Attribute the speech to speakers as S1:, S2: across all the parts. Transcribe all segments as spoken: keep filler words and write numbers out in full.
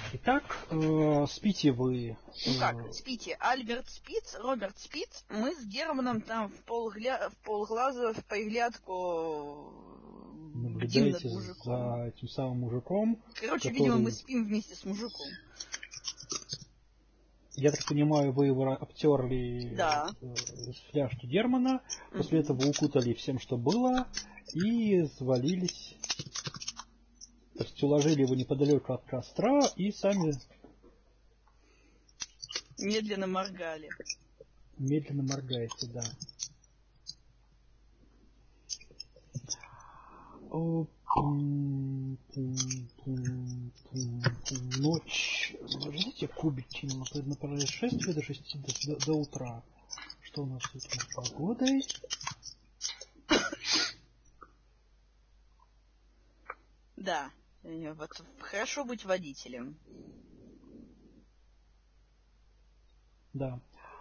S1: Итак, э, спите вы... Э...
S2: Ну как, спите. Альберт спит, Роберт спит. Мы с Германом там в, полгля... в полглаза, в поглядку бдим над мужиком.
S1: За этим самым мужиком.
S2: Короче,
S1: который...
S2: видимо, мы спим вместе с мужиком.
S1: Я так понимаю, вы его обтерли
S2: да.
S1: с фляжки Германа, после mm-hmm. этого укутали всем, что было, и завалились, то есть уложили его неподалеку от костра и сами
S2: медленно моргали.
S1: Медленно моргаете, да. Ночь. Подождите, кубики на происшествие до шести до, до утра. Что у нас тут с погодой?
S2: Да, вот хорошо быть водителем.
S1: Да.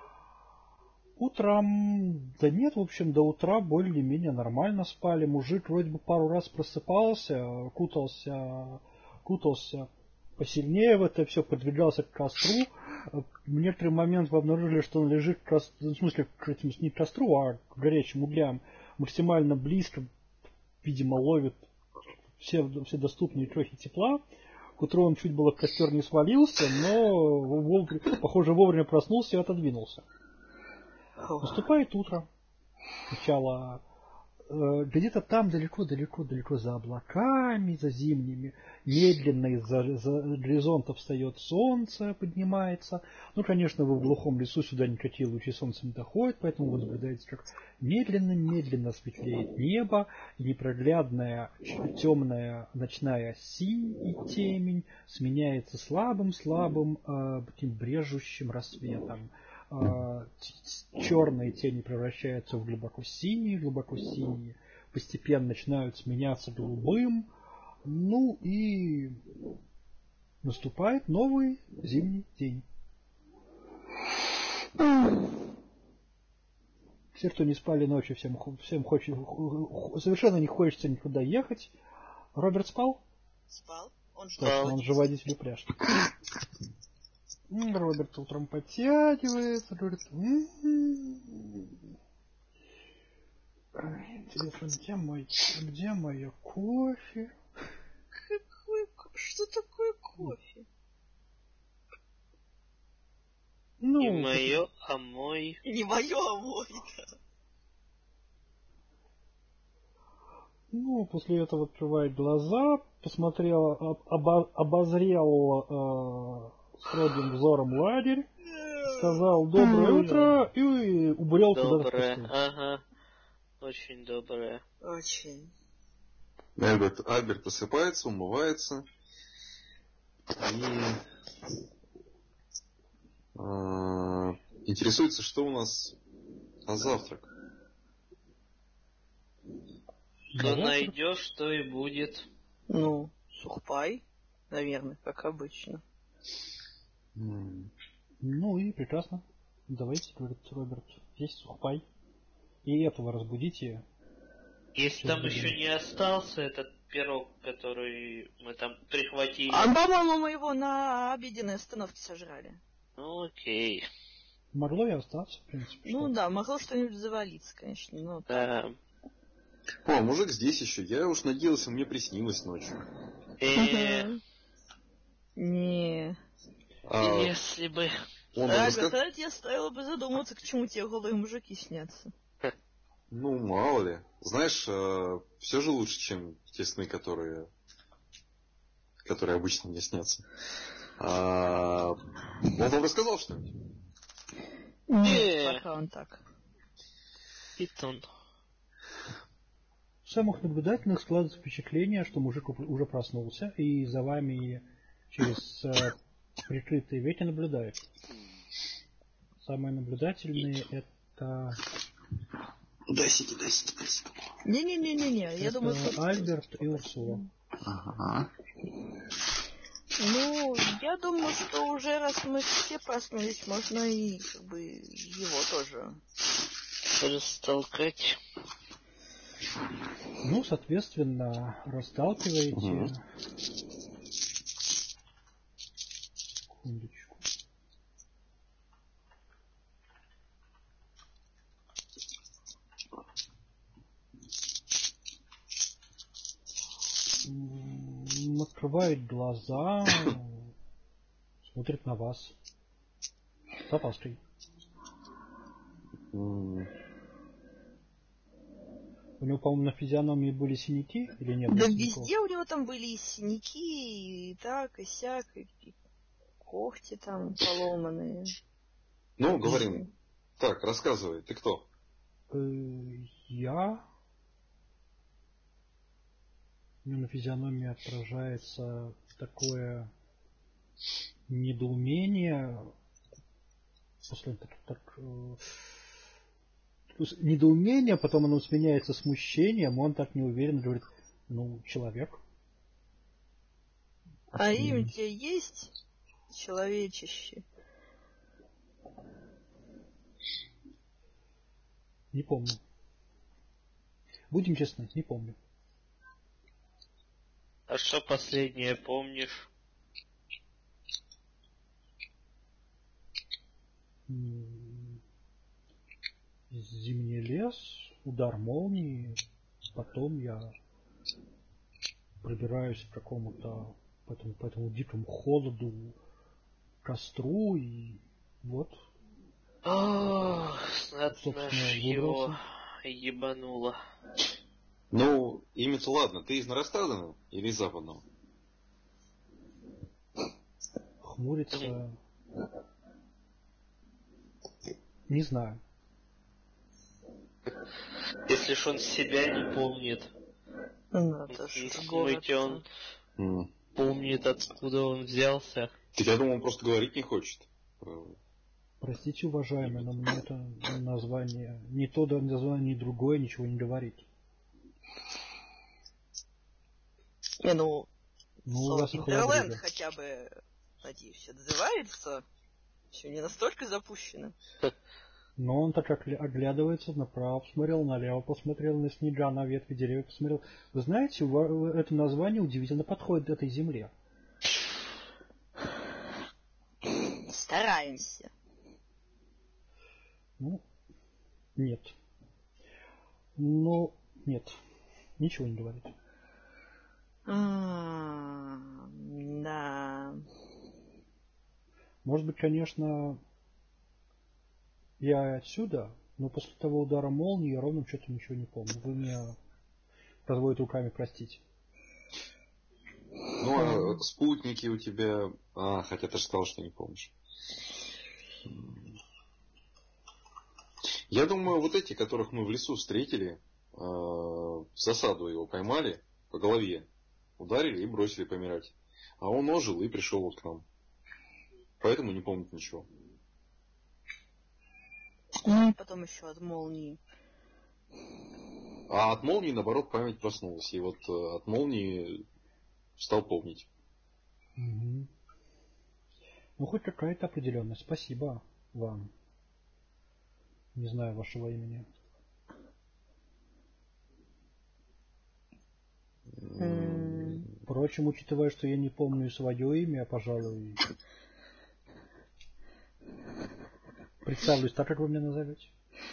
S1: Утром, да нет, в общем, до утра более-менее нормально спали. Мужик вроде бы пару раз просыпался, кутался, кутался посильнее в это все, подвигался к костру. В некоторый момент вы обнаружили, что он лежит, к костру, в смысле, к этим, не к костру, а к горячим углям, максимально близко, видимо, ловит все, все доступные крохи тепла. К утру он чуть было в костер не свалился, но, вовремя, похоже, вовремя проснулся и отодвинулся. Наступает утро. Сначала э, где-то там далеко-далеко-далеко за облаками, за зимними, медленно из-за за горизонта встает солнце, поднимается. Ну, конечно, вы в глухом лесу, сюда никакие лучи солнца не доходят, поэтому вы наблюдаете, как медленно-медленно светлеет небо, и непроглядная темная ночная синь и темень сменяется слабым-слабым э, таким брежущим рассветом. Черные тени превращаются в глубоко синие, глубоко синие, постепенно начинают сменяться голубым, ну и наступает новый зимний день. Все, кто не спали ночью, всем, всем хочет, совершенно не хочется никуда ехать. Роберт спал?
S2: Спал. Он
S1: что? Точно, он же водитель упряжки. Роберт утром подтягивается, говорит, интересно, где мой, где мое кофе?
S2: Какой, что такое кофе?
S3: Ну, не мое, а мой.
S2: Не мое, а мой, да.
S1: Ну, после этого открывает глаза, посмотрел, обо, обозрел э, строгим взором лагерь, сказал доброе утро и убрел туда.
S3: Доброе, ага. Очень доброе.
S2: Очень.
S4: Альберт, Альберт просыпается, умывается и э, интересуется, что у нас на завтрак.
S3: Что найдешь, то и будет.
S2: Ну, сухпай, наверное, как обычно.
S1: Mm. Ну и прекрасно. Давайте, говорит Роберт, есть сухпай. И этого разбудите.
S3: Если там еще не остался этот пирог, который мы там прихватили.
S2: А, по-моему, мы его на обеденной остановке сожрали.
S3: Ну, окей.
S1: Могло и остаться, в принципе.
S2: Ну да, могло что-нибудь завалиться, конечно. Но
S3: да.
S4: О, мужик здесь еще. Я уж надеялся, мне приснилось ночью.
S2: Не.
S3: Если бы.
S2: Роберт, я стоило бы задуматься, к чему тебе голые мужики снятся.
S4: Ну, мало ли. Знаешь, э, все же лучше, чем те сны, которые, которые обычно мне снятся. А, он вам рассказал что-нибудь?
S2: Нет, пока он так.
S3: Питон.
S1: В самых наблюдательных складывается впечатление, что мужик уже проснулся и за вами через э, прикрытые веки наблюдает. Самые наблюдательные это...
S4: Дай сиди, дай сиди, дай сиди.
S2: Не-не-не-не-не, я думаю,
S1: что... Альберт и Урсула.
S4: Ага.
S2: Ну, я думаю, что уже раз мы все проснулись, можно и как бы его тоже
S3: растолкать.
S1: Ну, соответственно, расталкиваете. Угу. Секундочку. М, Открывает глаза, смотрит на вас. С опаской.
S4: М,
S1: У него, по-моему, на физиономии были синяки или нет?
S2: Да
S1: синяков?
S2: везде у него там были и синяки, и так, и сяк, и, и когти там поломанные.
S4: Ну, говорим. Так, рассказывай, ты кто?
S1: Э, Я... У него на физиономии отражается такое недоумение. После так, так э, то есть недоумение, потом оно сменяется смущением, он так неуверенно говорит, ну, человек.
S2: А имя у тебя есть, человечище?
S1: Не помню. Будем честны, не помню.
S3: А что последнее помнишь?
S1: М, Зимний лес, удар молнии, потом я пробираюсь к какому-то по этому, по этому дикому холоду, костру, и вот,
S3: Ох, знатно
S1: собственно,
S3: ж его
S1: выбрался.
S3: ебануло.
S4: Ну, имя-то ладно, ты из Наростадана или из Западного?
S1: Хмурится. Не знаю.
S3: Если ж он себя не помнит,
S2: Ну, это
S3: в
S2: ж
S3: смысле он
S4: М.
S3: помнит, откуда он взялся.
S4: Так я думал, он просто говорить не хочет.
S1: Простите, уважаемый, но мне это название, не то да, название, ни другое ничего не говорит.
S2: Не, ну,
S1: Ну, у вас и
S2: Интерленд
S1: холодрыга.
S2: хотя бы, надеюсь, отзывается. Все не настолько запущено.
S1: Но он так как оглядывается направо, посмотрел налево, посмотрел на снега, на ветви деревьев, посмотрел. Вы знаете, это название удивительно подходит этой земле.
S2: Стараемся.
S1: Ну, нет. Ну, нет. Ничего не говорит.
S2: А, да.
S1: Может быть, конечно, я отсюда, но после того удара молнии я ровным счетом ничего не помню. Вы меня разводите руками, простите.
S4: Ну, а спутники у тебя... А, хотя ты же сказал, что не помнишь. Я думаю, вот эти, которых мы в лесу встретили, в засаду его поймали, по голове ударили и бросили помирать. А он ожил и пришел вот к нам. Поэтому не помнит ничего.
S2: Ну и потом еще от молнии.
S4: А от молнии, наоборот, память проснулась. И вот от молнии стал помнить.
S1: Угу. Ну, хоть какая-то определенность. Спасибо вам. Не знаю вашего имени.
S2: Mm.
S1: Впрочем, учитывая, что я не помню свое имя, пожалуй, представлюсь так, как вы меня назовете.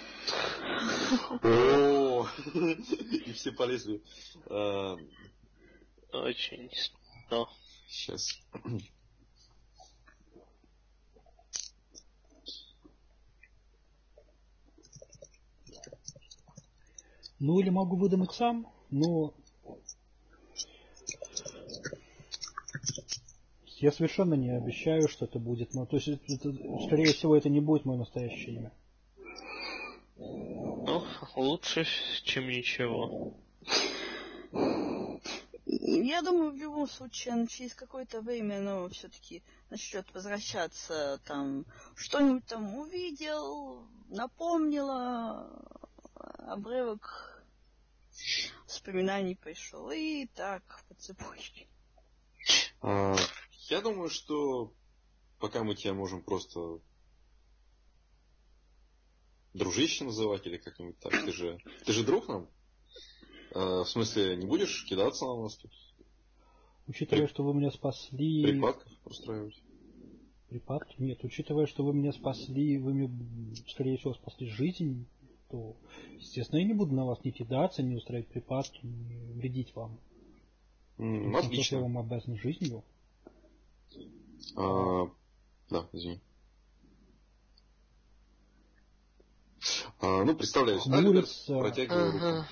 S4: О, и все полезли.
S3: Очень смешно.
S4: Сейчас.
S1: Ну, или могу выдумать сам, но я совершенно не обещаю, что это будет. Ну, то есть, это, скорее всего, это не будет мое настоящее имя.
S3: Ну, лучше, чем ничего.
S2: Я думаю, в любом случае, он через какое-то время, но все-таки начнет возвращаться, там, что-нибудь там увидел, напомнило, обрывок вспоминаний пришел, и так, по цепочке.
S4: А, я думаю, что пока мы тебя можем просто дружище называть или как-нибудь так. Ты же, ты же друг нам? А, в смысле, не будешь кидаться на нас тут?
S1: Учитывая,
S4: При...
S1: что вы меня спасли...
S4: Припадков устраивать?
S1: Припадки? Нет, учитывая, что вы меня спасли, вы мне, скорее всего, спасли жизнь, то, естественно, я не буду на вас не кидаться, не устраивать припадки, не вредить вам.
S4: Mm,
S1: отлично. То, что я вам обязан жизнью.
S4: А, да, извини. А, ну, представляюсь, Альберт, протягиваю руку.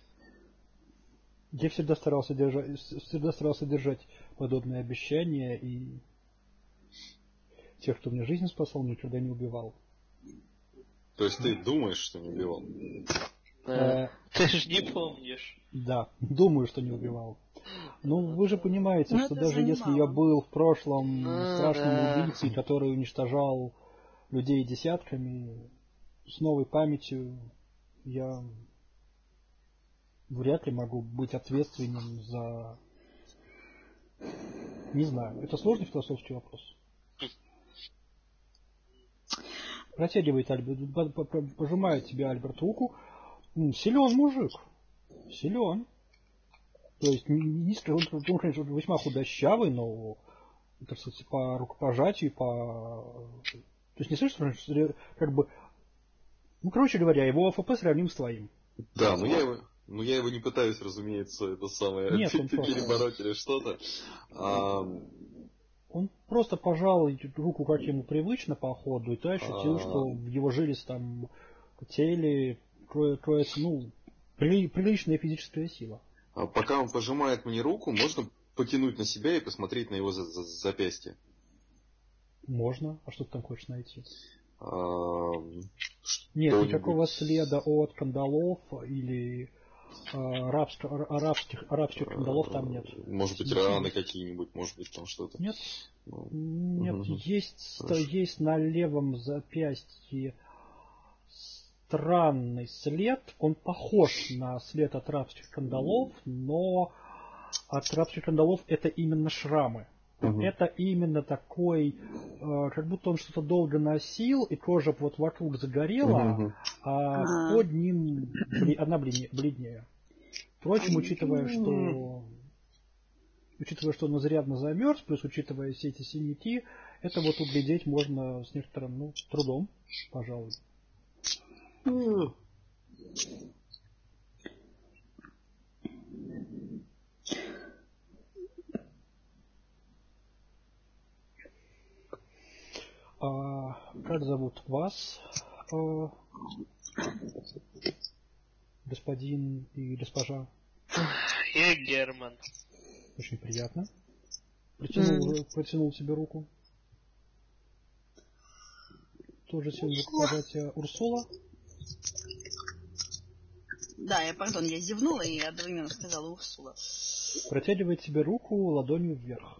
S1: Я всегда старался держать, всегда старался держать подобные обещания, и тех, кто мне жизнь спасал, никогда не убивал.
S4: То есть ты думаешь, что не убивал?
S3: Э, ты же не помнишь.
S1: Да, думаю, что не убивал. Ну, вы же понимаете,
S2: Но
S1: что
S2: это
S1: даже если я
S2: занимало.
S1: был в прошлом
S3: Ну,
S1: страшным
S3: да.
S1: убийцей, который уничтожал людей десятками, с новой памятью я вряд ли могу быть ответственным за... Не знаю, это сложный философский вопрос. Протягивает Альберт, пожимает тебе Альберт руку. Силен мужик. Силен. То есть, не скажу, он, конечно, весьма худощавый, но, так сказать, по рукопожатию, по... То есть, не слышишь, что, как бы... Ну, короче говоря, его АФП сравним с твоим.
S4: Да, но я его... Ну, я его не пытаюсь, разумеется, это самое,
S1: Нет, он
S4: перебороть или что-то. А...
S1: Он просто пожал руку, как ему привычно, по ходу, и ты ощутил, а... что в его жилистом теле кроется, ну, при... приличная физическая сила.
S4: А пока он пожимает мне руку, можно потянуть на себя и посмотреть на его за- за- запястье?
S1: Можно. А что ты там хочешь найти?
S4: А...
S1: Нет, никакого следа от кандалов или... Арабско, арабских, арабских кандалов там нет.
S4: Может быть, раны какие-нибудь, может быть, там что-то.
S1: Нет.
S4: Ну,
S1: нет,
S4: угу.
S1: есть, есть на левом запястье странный след. Он похож на след от арабских кандалов, но от арабских кандалов это именно шрамы. Угу. Это именно такой, как будто он что-то долго носил, и кожа вот вокруг загорела, угу. а ага. под ним она бледнее. Впрочем, учитывая, что учитывая, что он изрядно замерз, плюс учитывая все эти синяки, это вот углядеть можно с некоторым, ну, трудом, пожалуй. А, как зовут вас, а, господин и госпожа?
S3: Я Герман.
S1: Очень приятно. Протянул, mm. протянул себе руку. Тоже сильно рукопожатие Урсула.
S2: Да, я, пардон, я зевнула и одновременно сказала Урсула.
S1: Протягивает себе руку ладонью вверх.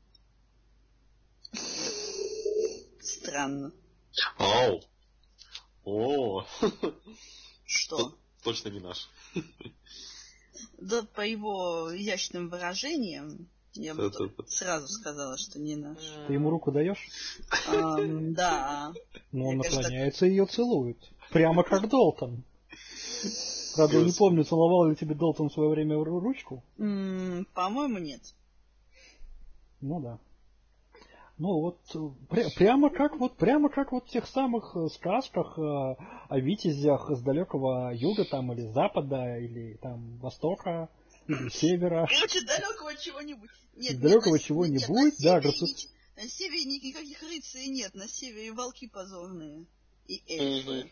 S2: Странно.
S4: Ау! О!
S2: Что?
S4: Точно не наш.
S2: Да, по его изящным выражениям, я бы сразу сказала, что не наш.
S1: Ты ему руку даешь?
S2: Um, да.
S1: Но он наклоняется и ее целует. Прямо как Долтон. Правда, я не помню, целовал ли тебе Долтон в свое время ручку?
S2: Mm, по-моему, нет.
S1: Ну да. Ну вот, пря- прямо как вот, прямо как вот в тех самых сказках э, о витязях с далекого юга там, или запада, или там востока, или севера.
S2: Короче, далекого чего-нибудь. Нет,
S1: далекого
S2: нет,
S1: чего-нибудь,
S2: нет,
S1: да,
S2: на,
S1: госу...
S2: севере, на севере никаких рыцарей нет, на севере волки позорные. И эльфы.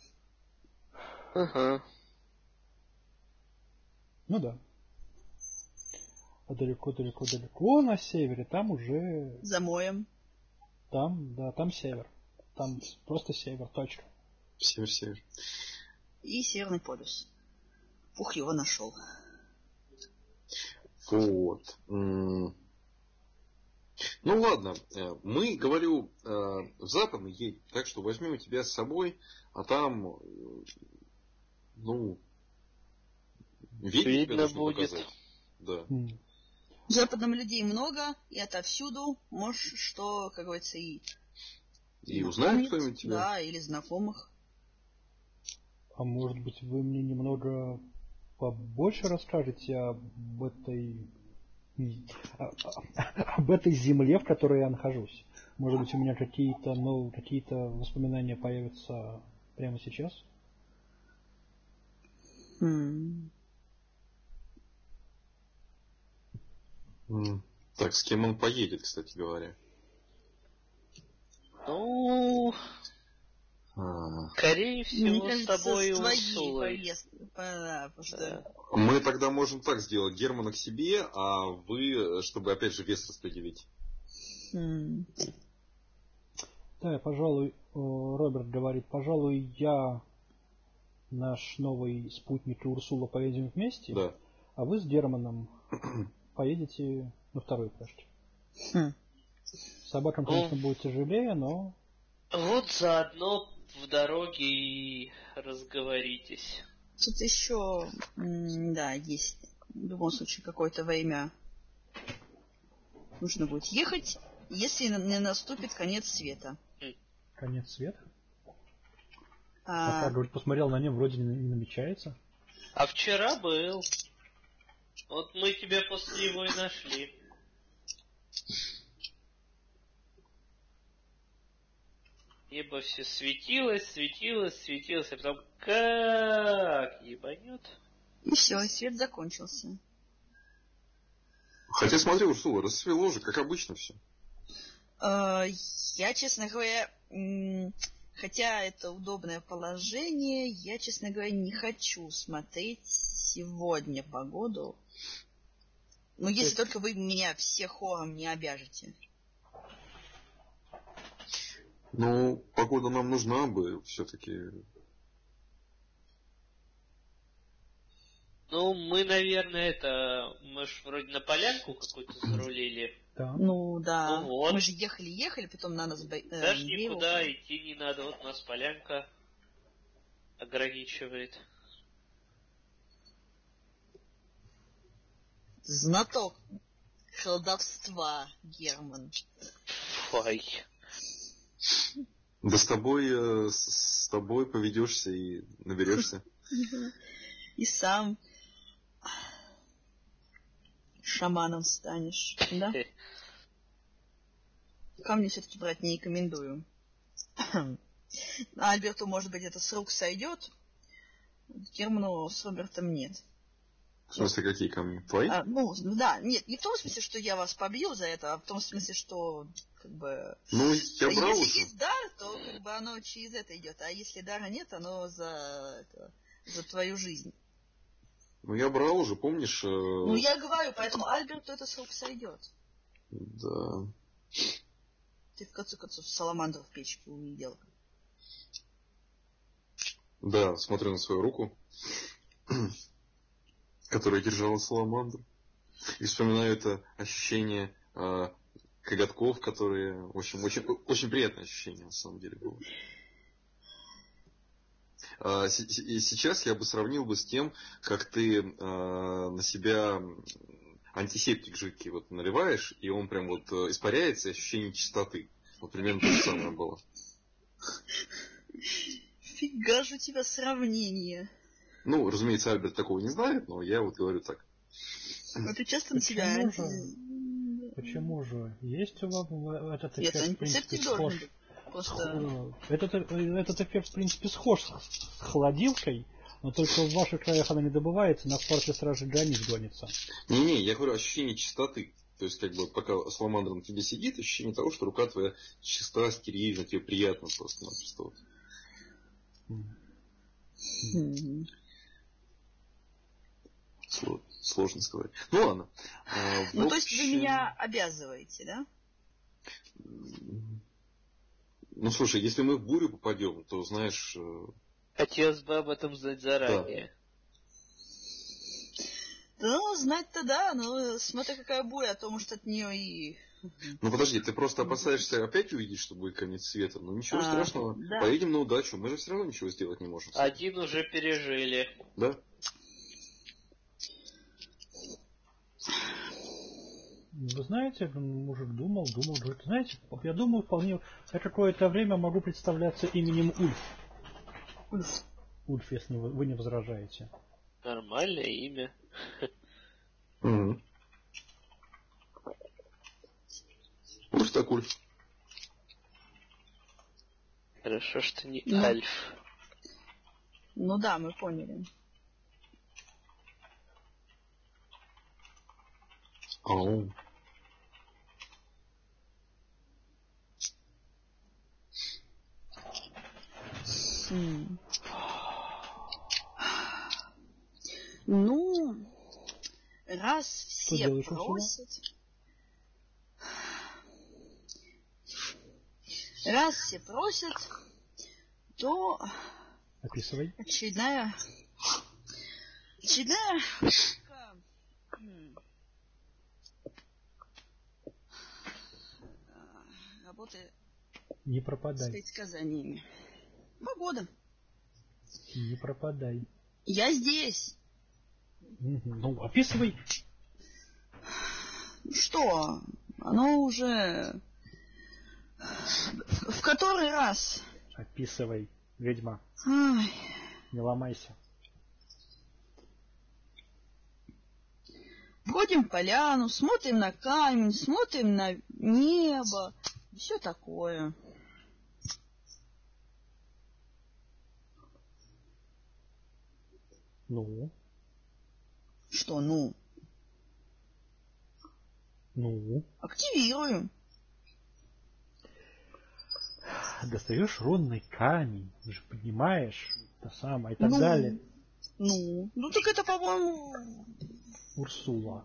S3: Ага.
S1: Ну да. А далеко-далеко-далеко на севере, там уже...
S2: За морем.
S1: Там, да, там север. Там просто север, точка.
S4: Север-север.
S2: И Северный полюс. Фух, его нашел.
S4: Вот. Ну ладно, мы, говорю, в западный едем, так что возьмем тебя с собой, а там, ну,
S3: видно будет.
S4: Показать. Да.
S1: Mm.
S2: В западном людей много, и отовсюду, можешь, что, как говорится, и...
S4: И узнает кто-нибудь тебя?
S2: Да, или знакомых.
S1: А может быть, вы мне немного побольше расскажете об этой... об этой земле, в которой я нахожусь? Может быть, у меня какие-то, ну, какие-то воспоминания появятся прямо сейчас?
S2: М.
S4: М. Так, с кем он поедет, кстати говоря?
S3: Ну,
S4: А.
S3: скорее всего,
S2: Мне
S3: с
S2: кажется,
S3: тобой и
S2: с твоей
S3: Урсулой.
S2: поездки. Да, потому что...
S3: Да.
S4: Мы тогда можем так сделать. Германа к себе, а вы, чтобы опять же вес распределить.
S2: М.
S1: Да, пожалуй, э, Роберт говорит, пожалуй, я, наш новый спутник и Урсула поедем вместе,
S4: Да.
S1: а вы с Германом поедете на второй пляж.
S2: Хм.
S1: Собакам, конечно, будет тяжелее, но...
S3: Вот заодно в дороге и разговоритесь.
S2: Тут еще, м, да, есть в любом случае какое-то время нужно будет ехать, если не наступит конец света.
S1: Конец света?
S2: А,
S1: Пока, говорит, посмотрел на небо, вроде не намечается.
S3: А вчера был. Вот мы тебя после него и нашли. Небо все светилось, светилось, светилось, а потом как ебанет.
S2: и все, и свет закончился.
S4: Хотя смотри, Урсула, расцвело же, как обычно все.
S2: А, я, честно говоря, м, хотя это удобное положение, я, честно говоря, не хочу смотреть сегодня погоду. Ну, если только вы меня всех хором не обяжете.
S4: Ну, погода нам нужна бы все-таки.
S3: Ну, мы, наверное, это... Мы ж вроде на полянку какую-то зарулили.
S1: Да.
S2: Ну, да.
S3: Ну вот.
S2: Мы же ехали-ехали, потом на нас... Бо... э,
S3: Даже
S2: Бейл.
S3: никуда идти не надо. Вот нас полянка ограничивает.
S2: Знаток колдовства, Герман.
S3: Ой.
S4: Да с тобой, э, с, с тобой поведешься и наберешься.
S2: И сам шаманом станешь, да? Камни все-таки брать не рекомендую. Альберту, может быть, это с рук сойдет. Герману с Робертом нет.
S4: В смысле, какие камни? Твои?
S2: А, ну, да, нет, не в том смысле, что я вас побью за это, а в том смысле, что, как бы...
S4: Ну, я брал
S2: если
S4: уже.
S2: есть дар, то, как бы, оно через это идет, а если дара нет, оно за, это, за твою жизнь.
S4: Ну, я брал уже, помнишь? Э...
S2: Ну, я говорю, поэтому Альберту это с рук сойдет.
S4: Да.
S2: Ты, в конце концов, саламандру в печке увидел.
S4: Да, смотрю на свою руку, которая держала саламандру. И вспоминаю это ощущение э, коготков, которые... В общем, очень, очень приятное ощущение, на самом деле, было. А, с- и сейчас я бы сравнил бы с тем, как ты э, на себя антисептик жидкий вот наливаешь, и он прям вот э, испаряется, и ощущение чистоты. Вот примерно то же самое было.
S2: Фига же у тебя сравнение.
S4: Ну, разумеется, Альберт такого не знает, но я вот говорю так.
S2: А ты часто на себя...
S1: Почему
S2: анти-
S1: же? Почему же? Есть у вас этот
S2: Нет,
S1: эффект, в принципе,
S2: антисептик должен
S1: схож.
S2: быть. Просто...
S1: Этот, этот эффект, в принципе, схож с холодилкой, но только в ваших краях она не добывается, на форте сразу же границ гонится.
S4: Не-не, я говорю ощущение чистоты. То есть, как бы, пока саламандра на тебе сидит, ощущение того, что рука твоя чиста, стерильна, тебе приятно просто-напросто. Вот.
S2: М.
S4: Сло- Сложно сказать. Ну ладно. А, в
S2: Ну, то есть вы
S4: общем,
S2: меня обязываете, да?
S4: Ну, слушай, если мы в бурю попадем, то, знаешь... э,
S3: Хотелось бы об этом знать заранее.
S2: Да, ну, знать-то да, но смотри, какая буря, а то, может, от нее и...
S4: Ну, подожди, ты просто опасаешься опять увидеть, что будет конец света. Ну, ничего
S2: А,
S4: страшного.
S2: да.
S4: Поедем на удачу. Мы же все равно ничего сделать не можем.
S3: Один уже пережили.
S4: Да?
S1: Вы знаете, мужик думал, думал, говорит, знаете, я думаю, вполне, я какое-то время могу представляться именем Ульф.
S2: Ульф.
S1: Ульф, если вы, вы не возражаете.
S3: Нормальное имя.
S4: Угу. Ульф так Ульф.
S3: Хорошо, что не
S2: Ну.
S3: Альф.
S2: Ну да, мы поняли.
S4: Ау.
S2: М. Ну, раз
S1: Что
S2: все
S1: делаешь, Урсула?
S2: просят... Раз все просят, то
S1: Описывай.
S2: очередная... Очередная... м, работа
S1: Не
S2: с
S1: пропадай.
S2: предсказаниями. Погода.
S1: Не пропадай.
S2: Я здесь.
S1: Мгм. Ну, описывай.
S2: Что? Оно уже... В который раз?
S1: Описывай, ведьма.
S2: Ай.
S1: Не ломайся.
S2: Ходим в поляну, смотрим на камень, смотрим на небо. Все такое.
S1: Ну,
S2: Что, ну?
S1: ну.
S2: Активирую.
S1: Достаешь рунный камень, уже поднимаешь, то самое и так
S2: Ну.
S1: далее.
S2: Ну, ну так это, по-моему...
S1: Урсула.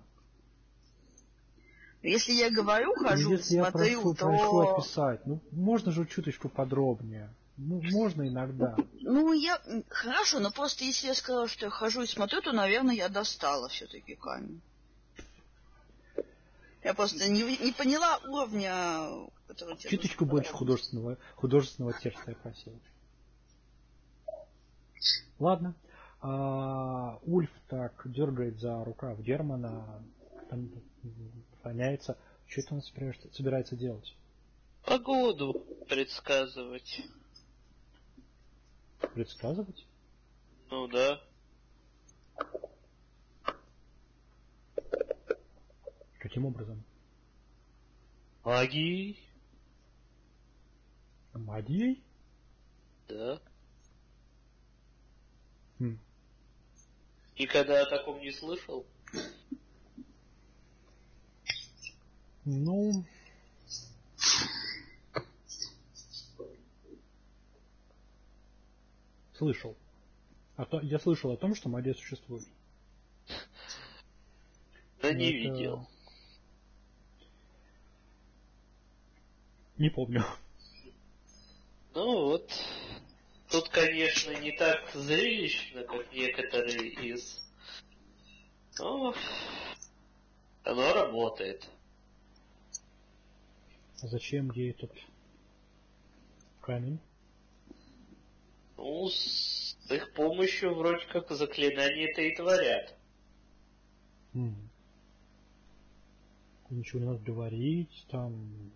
S2: Если я говорю,
S1: Ну,
S2: хожу,
S1: если я
S2: смотрю,
S1: прошу,
S2: то...
S1: прошу описать, ну, можно же чуточку подробнее. Ну, можно иногда.
S2: Ну, я... Хорошо, но просто если я сказала, что я хожу и смотрю, то, наверное, я достала все-таки камень. Я просто не, не поняла уровня, который тебе
S1: Чуточку
S2: нужно
S1: больше
S2: брать.
S1: художественного, художественного текста я просил. Ладно. А, Ульф так дергает за рукав Германа, там наклоняется. Что это он собирается, собирается делать?
S3: Погоду предсказывать.
S1: Предсказывать?
S3: Ну да.
S1: Каким образом?
S3: Магией?
S1: Магией?
S3: Да.
S1: Хм.
S3: Никогда о таком не слышал?
S1: Ну... Слышал. А то, я слышал о том, что магия существует.
S3: Да
S1: Но
S3: не
S1: это-
S3: видел.
S1: Не помню.
S3: Ну вот. Тут, конечно, не так зрелищно, как некоторые из... Но оно работает.
S1: А зачем ей этот камень?
S3: Ну, с их помощью вроде как заклинания-то и творят.
S1: М. Ничего не надо говорить, там...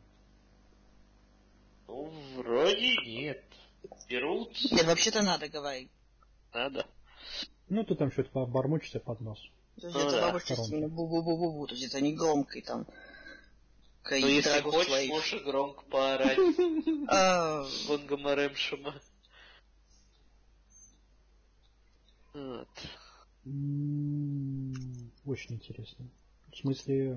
S3: Ну, вроде нет. Берут...
S2: Нет, вообще-то надо говорить.
S3: Надо.
S1: Ну, ты там что-то бормочешься под нос.
S2: То есть
S3: Ну
S2: это
S3: да,
S2: бабушка
S1: сторонки.
S2: именно бу-бу-бу-бу-бу, то есть это не громко и там...
S3: Ну, если хочешь, можешь и громко поорать. Бонгомаремшима. Вот.
S1: М, Очень интересно. В смысле...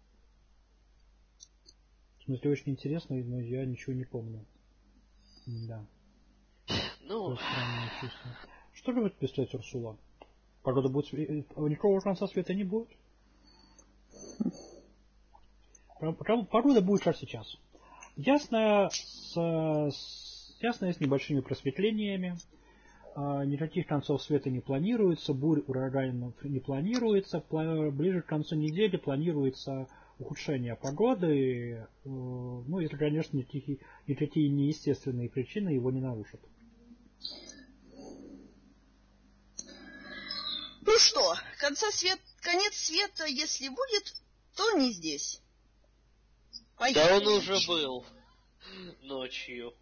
S1: В смысле, очень интересно, но я ничего не помню. Да.
S3: Ну,
S1: Такое странное чувство. Что любит писать Урсула? Погода будет... све- э, Никакого конца света не будет? Погода погода будет как сейчас. Ясная с, с- ясная с небольшими просветлениями. А, никаких концов света не планируется, бурь ураганов не планируется. Пла- ближе к концу недели планируется ухудшение погоды. э, Ну, если, конечно, никакие, никакие неестественные причины его не нарушат.
S2: Ну что, конца свет... конец света, если будет, то не здесь. Поехали.
S3: да он уже был ночью.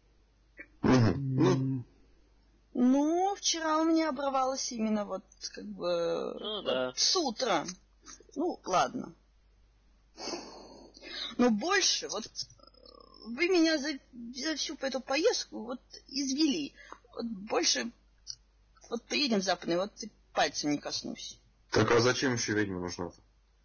S1: М,
S2: Ну, вчера у меня обрывалось именно вот как бы
S3: Ну
S2: вот
S3: да.
S2: с утра. Ну, ладно. Но больше вот вы меня за, за всю эту поездку вот извели. Вот больше вот поедем в Западный, вот и пальцем не коснусь.
S4: Так а зачем еще ведьма нужна-то?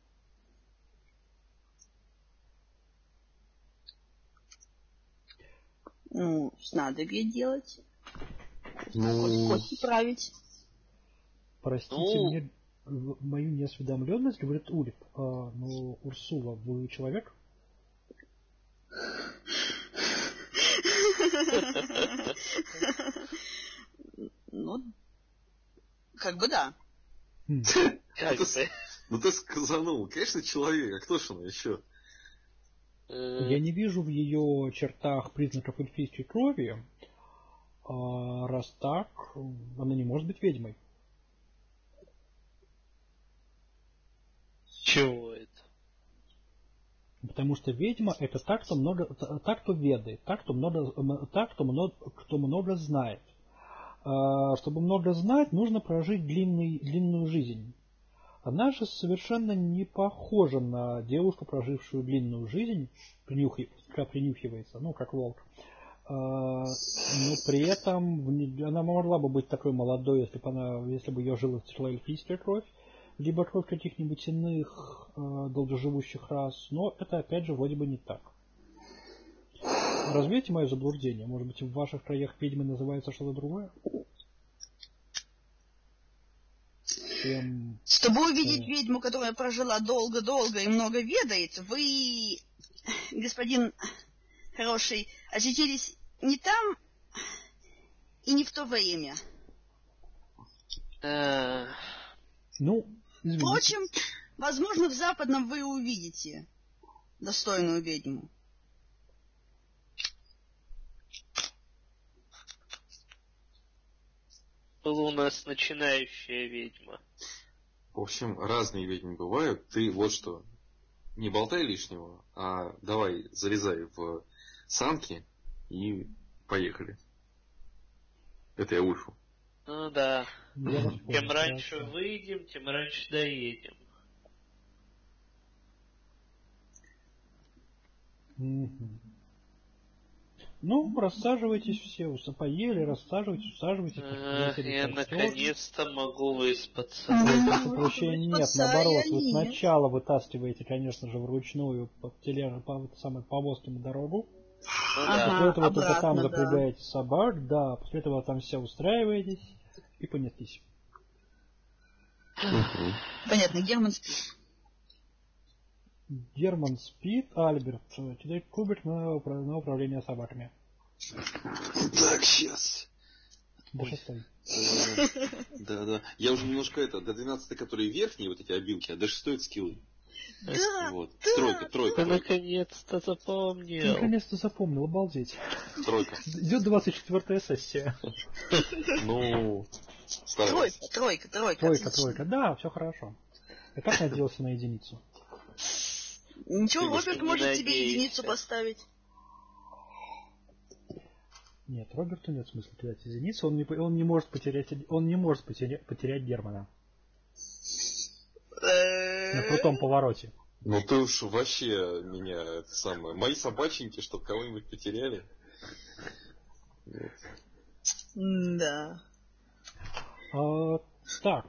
S2: Ну, снадобье делать.
S4: Ну...
S2: Кости править.
S1: Простите
S3: Ну...
S1: мне мою неосведомленность, говорит Ульф. А, ну, Урсула, вы человек?
S2: Ну, как бы да.
S3: Как бы.
S4: Ну ты сказанул, конечно, человек, а кто ж она еще?
S1: Я не вижу в ее чертах признаков эльфийской крови. А раз так, она не может быть ведьмой.
S3: Чего это?
S1: Потому что ведьма это так, кто много, так, кто ведает, так, кто много, так, кто много, кто много знает. А, чтобы много знать, нужно прожить длинный, длинную жизнь. Она же совершенно не похожа на девушку, прожившую длинную жизнь, принюхи, принюхивается, ну, как волк. А, но при этом она могла бы быть такой молодой, если бы, она, если бы ее жила тяжелая эльфийская кровь, либо кровь каких-нибудь иных э, долгоживущих рас, но это опять же вроде бы не так. Развейте мое заблуждение, может быть в ваших краях ведьмы называется что-то другое? Чем...
S2: Чтобы увидеть э... ведьму, которая прожила долго-долго и много ведает, вы, господин хороший, очутились не там и не в то время.
S1: Ну, извините.
S2: Впрочем, возможно, в Западном вы увидите достойную ведьму.
S3: Была у нас начинающая ведьма.
S4: В общем, разные ведьмы бывают. Ты вот что, не болтай лишнего, а давай залезай в санки и поехали. Это я Ульфу.
S3: Ну да.
S1: Я вас понял,
S3: тем раньше
S1: хорошо.
S3: выйдем, тем раньше доедем.
S1: Угу. Ну, рассаживайтесь все, поели, рассаживайтесь, усаживайтесь.
S3: Ах, я наконец-то могу выспаться.
S1: Прошу прощения, нет, наоборот, вы сначала вытаскиваете, конечно же, вручную по, тележ... по самой повозке на дорогу.
S3: Ага,
S1: после этого
S2: обратно,
S1: только там
S2: да.
S1: запрягаете собак, да, после этого там все устраиваетесь и понеслись.
S2: Понятно, Герман спит.
S1: Герман спит, Альберт, тебе кубик на, управ... на управление собаками.
S4: Так, сейчас.
S1: До шестой.
S4: Да, да. Я уже немножко это, до двенадцатой, которые верхние, вот эти обилки, а до шестой это скиллы.
S2: Да,
S4: вот.
S2: да,
S4: Тройка, тройка.
S3: Ты
S4: тройка.
S3: наконец-то запомнил.
S1: Ты наконец-то запомнил, обалдеть.
S4: Тройка.
S1: Идет двадцать четвёртая сессия.
S4: Ну,
S2: тройка, тройка, тройка.
S1: Тройка, тройка. Да, все хорошо. Я так надеялся на единицу.
S2: Ничего,
S3: Ты
S2: Роберт
S3: не
S2: может
S3: надеешься.
S2: тебе единицу поставить.
S1: Нет, Роберту нет смысла терять единицу, он не, он не может потерять, он не может потерять, потерять Германа. На крутом повороте.
S4: Ну ты уж вообще меня, это самое, мои собаченьки, чтоб кого-нибудь потеряли.
S2: Да.
S3: Ну,
S1: А, так.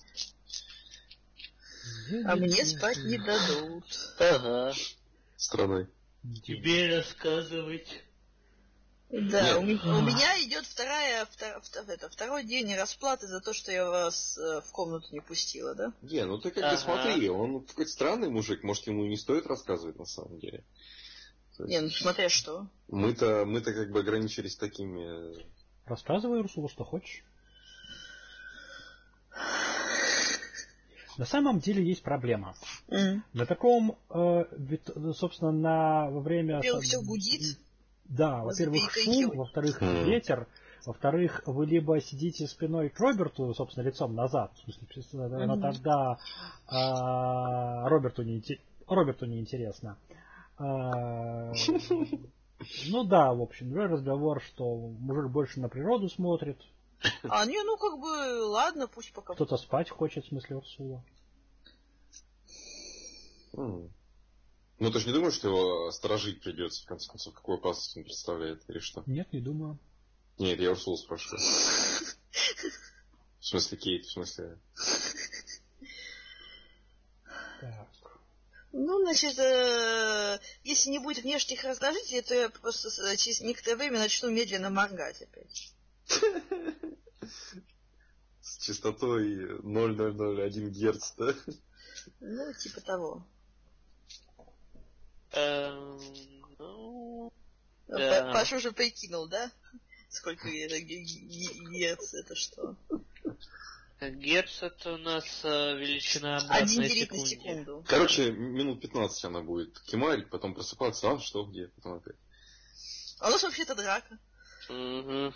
S2: А мне спать не дадут.
S3: Ага.
S4: Страдай.
S3: Тебе рассказывать.
S2: Да, у меня, у меня идет вторая, втор, втор, это, второй день расплаты за то, что я вас э, в комнату не пустила, да?
S4: Не, ну ты как бы
S3: Ага.
S4: смотри, он какой-то странный мужик, может ему не стоит рассказывать на самом деле.
S2: Не, ну смотря что.
S4: Мы-то, мы-то как бы ограничились такими...
S1: Рассказывай, Урсула, что хочешь. На самом деле есть проблема.
S2: Mm.
S1: На таком, э, вид, собственно, на во время...
S2: Во-первых, все гудит.
S1: Да, во-первых, шум, во-вторых, ветер, во-вторых, вы либо сидите спиной к Роберту, собственно, лицом назад, в смысле, mm-hmm. тогда а, Роберту, не, Роберту не интересно. А, ну да, в общем, разговор, что мужик больше на природу смотрит.
S2: А, не, ну как бы, ладно, пусть пока.
S1: Кто-то спать хочет, в смысле, Урсула.
S4: Mm. Ну ты же не думаешь, что его сторожить придется, в конце концов, какую опасность он представляет, или что?
S1: Нет, не думаю.
S4: Нет, я Урсулу спрашиваю. В смысле Кейт, в смысле...
S1: Так.
S2: Ну, значит, э, если не будет внешних раздражителей, то я просто через некоторое время начну медленно моргать опять.
S4: С частотой ноль ноль ноль один Герц, да?
S2: Ну, типа того.
S3: Эм, ну, да.
S2: Паша уже прикинул, да? Сколько это герц, это что?
S3: Герц это у нас э, величина
S2: Один
S3: обратная
S2: делить на
S3: секунде.
S2: секунду.
S4: Короче, минут пятнадцать она будет кемарить, потом просыпаться, а что, где, потом опять.
S2: А у нас вообще-то драка.
S3: Угу.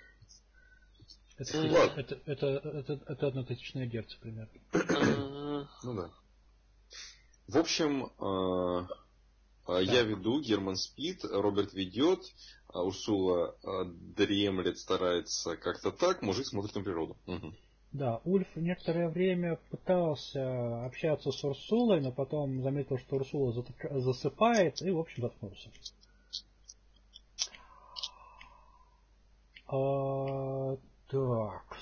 S1: Это,
S4: Ладно.
S1: это, это, это, это однотысячная герц примерно.
S3: Угу.
S4: Ну да. В общем, э, я веду, Герман спит, Роберт ведет, а Урсула э, дремлет, старается как-то так, мужик смотрит на природу. Угу.
S1: Да, Ульф некоторое время пытался общаться с Урсулой, но потом заметил, что Урсула засыпает, и, в общем, заткнулся. А, так.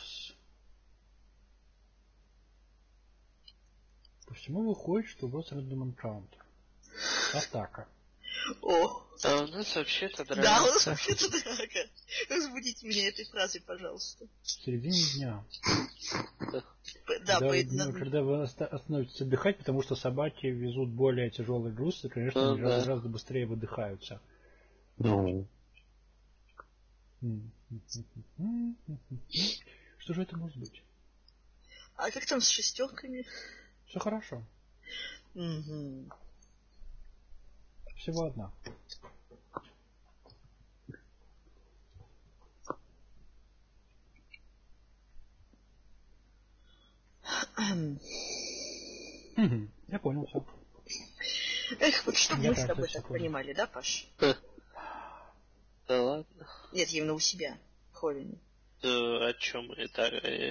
S1: По всему выходит, что у вас Random Encounter. Атака.
S2: О!
S3: А у нас вообще-то драка.
S2: Да, у нас вообще-то драка. Разбудите меня этой фразой, пожалуйста.
S1: В середине дня.
S2: Да,
S1: когда,
S2: по...
S1: ну, когда вы остановитесь отдыхать, потому что собаки везут более тяжелый груз, и, конечно, ну, они да. гораздо быстрее выдыхаются.
S4: Ну.
S1: Что же это может быть?
S2: А как там с шестерками?
S1: Все хорошо.
S2: Угу.
S1: Всего одна. Я понял все.
S2: Эх, вот чтобы мы с тобой так понимали, да, Паш?
S3: Да ладно.
S2: Нет, именно у себя, в Холлине.
S3: О чем мы так...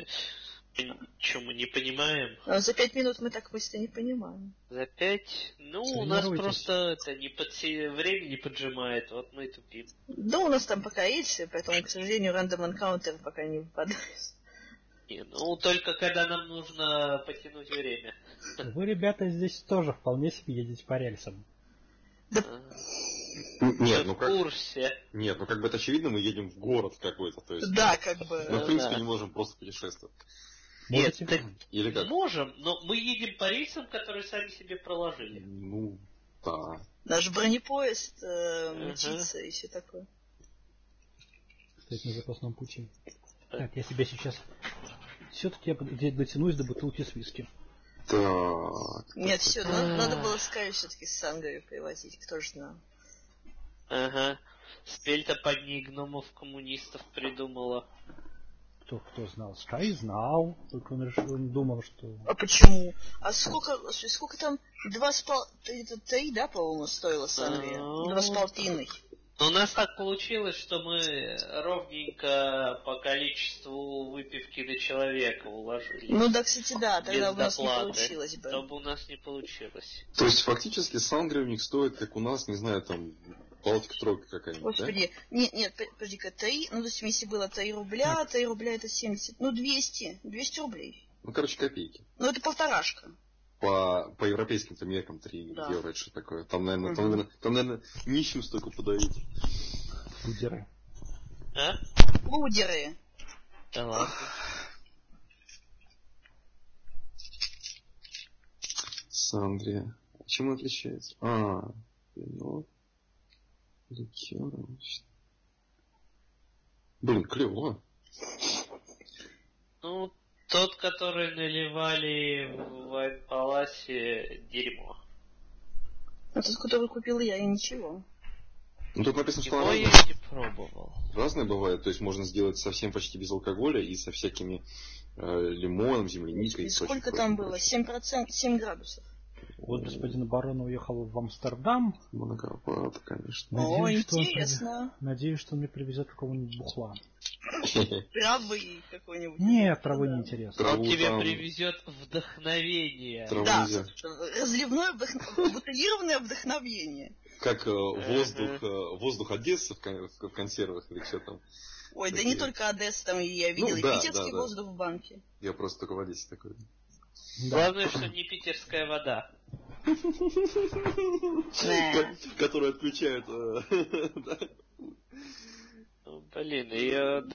S3: Что мы не понимаем?
S2: А за пять минут мы так быстро не понимаем.
S3: За пять? Ну, у нас просто это не под время не поджимает, вот мы и тупим.
S2: Да, у нас там пока рельсы, поэтому, к сожалению, рандом энкаунтер пока не выпадает.
S3: Не, ну только когда нам нужно потянуть время.
S1: Вы, ребята, здесь тоже вполне себе едете по рельсам.
S2: Да.
S4: Нет, ну
S3: в
S4: как...
S3: курсе.
S4: Нет, ну как бы это очевидно, мы едем в город какой-то, то есть.
S2: Да, как бы.
S4: Мы в принципе
S3: да.
S4: не можем просто путешествовать.
S3: Нет, так
S4: или как?
S3: Можем, но мы едем по рельсам, которые сами себе проложили.
S4: Ну, да.
S2: Наш бронепоезд э, мчится uh-huh. и все такое.
S1: Стоит на запасном пути. Так, я себя сейчас... Все-таки я дотянусь до бутылки с виски.
S4: Так.
S2: Нет, все, надо, надо было Скай все-таки с Сангарью привозить, кто ж знал.
S3: Ага. Спель-то под ней гномов коммунистов придумала.
S1: Кто, кто знал? Скай знал, только он, решил, он думал, что...
S2: А почему? А сколько, сколько там? Два с пол... Три, да, по-моему, стоило Сангрия?
S3: А-а-а.
S2: Два с полтиной.
S3: У нас так получилось, что мы ровненько по количеству выпивки на человека уложили.
S2: Ну да, кстати, да, тогда
S3: без
S2: у нас
S3: доплаты,
S2: не получилось бы.
S3: Чтобы у нас не получилось.
S4: То есть фактически Сангрия у них стоит, как у нас, не знаю, там... Балтика тройка какая-нибудь,
S2: Господи,
S4: да?
S2: нет, нет, подожди-ка, три, ну, то есть, если было три рубля, три рубля это семьдесят, ну, двести, двести рублей.
S4: Ну, короче, копейки.
S2: Ну, это полторашка.
S4: По, по европейским-то меркам три да. евро, это что такое? Там, наверное, угу. там, наверное, там, наверное, нищим столько подают.
S1: Лудеры.
S3: А?
S2: Лудеры.
S3: Да ладно.
S4: Сангрия. Чем он отличается? А, вино. Ликер. Блин, клево.
S3: Ну, тот, который наливали в Вайн-Паласе, дерьмо.
S2: А тот, который купил я, и ничего.
S4: Ну, тут написано, что
S3: Его
S4: разное.
S3: я не пробовал.
S4: Разные бывают, то есть можно сделать совсем почти без алкоголя и со всякими э, лимоном, земляникой. И
S2: сколько там было? семь процентов, семь градусов.
S1: Вот господин барон уехал в Амстердам.
S4: Многовато, конечно.
S2: Надеюсь,
S1: О,
S2: что интересно.
S1: Он, надеюсь, что он мне привезет какого-нибудь бухла.
S2: Травы какой-нибудь.
S1: Нет, травы не интересно.
S3: Он тебе привезет вдохновение.
S2: Да, разливное бутылированное вдохновение.
S4: Как воздух, воздух Одессы в консервах или что там.
S2: Ой, да не только Одесса, там я видел и питерский воздух в банке.
S4: Я просто только в Одессе такой.
S3: Главное, что не питерская вода.
S4: Которую отключают.
S3: Блин, ее